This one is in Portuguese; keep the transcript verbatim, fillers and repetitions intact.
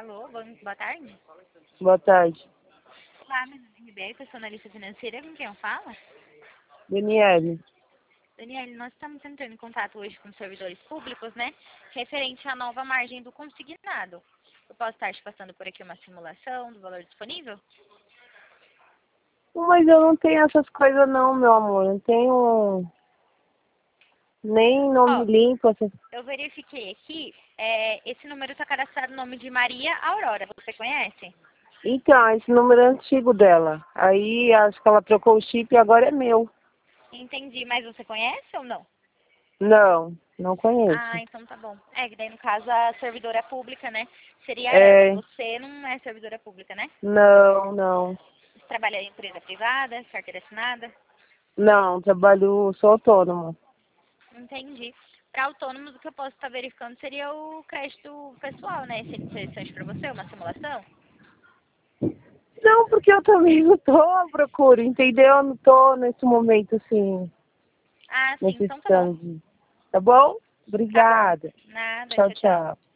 Alô, bom, boa tarde. Boa tarde. Olá, meu nome é Ribeiro, personalista financeira, com quem eu falo? Daniele. Daniele, nós estamos entrando em contato hoje com servidores públicos, né? Referente à nova margem do consignado. Eu posso estar te passando por aqui uma simulação do valor disponível? Mas eu não tenho essas coisas não, meu amor. Não tenho nem nome Ó, limpo. Essas... eu verifiquei aqui, é, esse número está cadastrado no nome de Maria Aurora, você conhece? Então, esse número é antigo dela. Aí acho que ela trocou o chip e agora é meu. Entendi, mas você conhece ou não? Não, não conheço. Ah, então tá bom. É, que daí no caso a servidora pública, né? Seria ela. É, Você não é servidora pública, né? não, não. Você trabalha em empresa privada, carteira assinada? Não, trabalho, sou autônoma. Entendi. Para autônomos, o que eu posso estar verificando seria o crédito pessoal, né? Seria interessante para você, uma simulação? Não, porque eu também não tô à procura, entendeu? Eu não tô nesse momento assim, Ah, sim, então tá bom. necessitando de... Tá bom? Tá bom. Obrigada. Nada, Tchau, tchau, tchau. tchau.